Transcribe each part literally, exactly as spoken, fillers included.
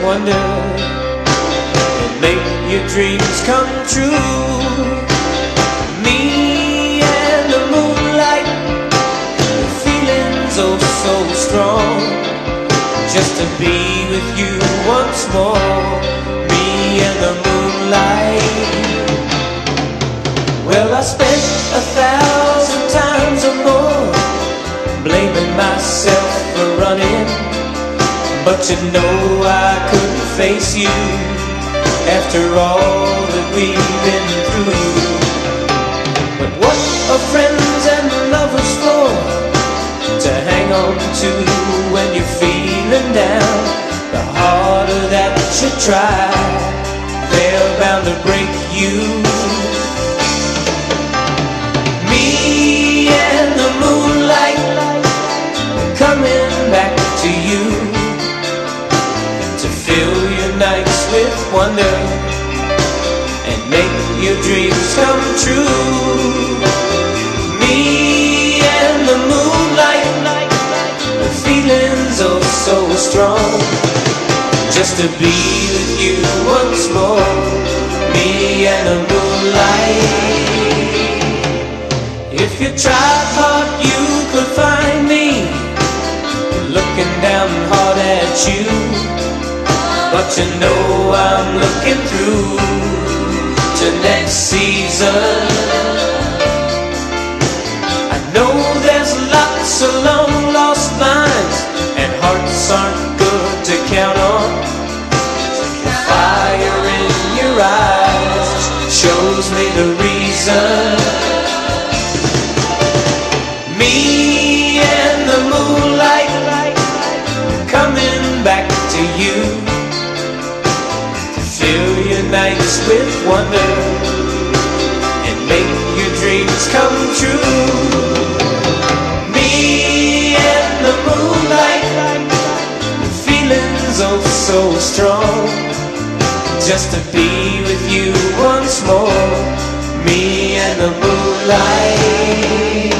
wonder and make your dreams come true. Me and the moonlight, the feeling's oh so strong, just to be with you once more. Me and the moonlight. Well, I spent a thousand times or more blaming myself for running, but you know I couldn't face you after all that we've been through. But what are friends and lovers for? To hang on to when you're feeling down. The harder that you try, they're bound to break you. Me and the moonlight, coming back to you, to fill your nights with wonder and make your dreams come true. Me and the moonlight, the feeling's oh so strong, just to be with you once more. Me and the moonlight. If you tried hard, you could find me looking down hard at you, but you know I'm looking through to next season. I know there's lots of long lost minds, and hearts aren't good to count on. The fire in your eyes shows me the reason. Me and the moonlight, coming back to you, to fill your nights with wonder and make your dreams come true. Me and the moonlight, the feeling's oh so strong, just to be with you once more. Me and the moonlight.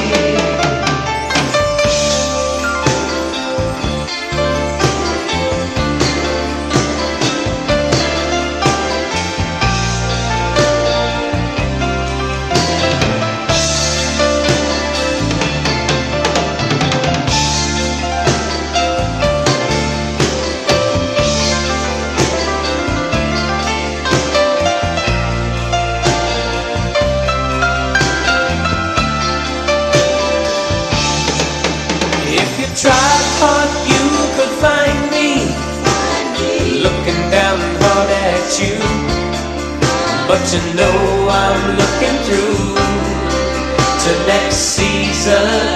Tried hard, you could find me looking down hard at you, but you know I'm looking through to next season.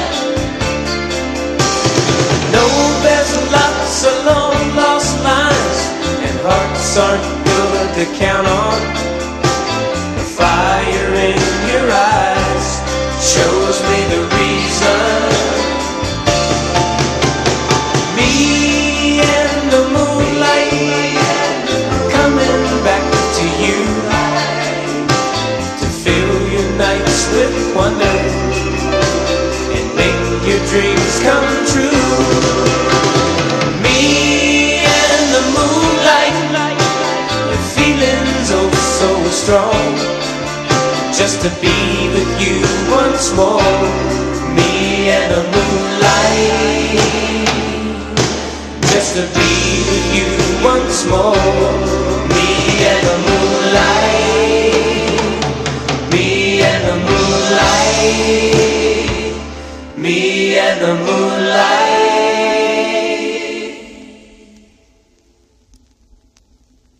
No, there's lots of long lost lines, and hearts aren't good to count on. The fire in your eyes shows me the reason. Me and the moonlight, coming back to you, to fill your nights with wonder and make your dreams come true. Me and the moonlight, the feeling's oh so strong, just to be with you once more. Me and the moonlight, just to be with you once more. Me and the moonlight, me and the moonlight, me and the moonlight.